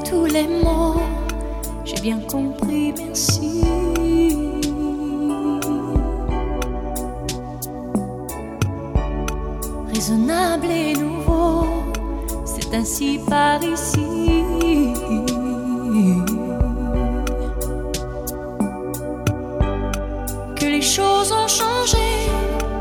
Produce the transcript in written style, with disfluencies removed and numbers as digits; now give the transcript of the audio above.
tous les mots. J'ai bien compris, merci. Raisonnable et nouveau, c'est ainsi par ici.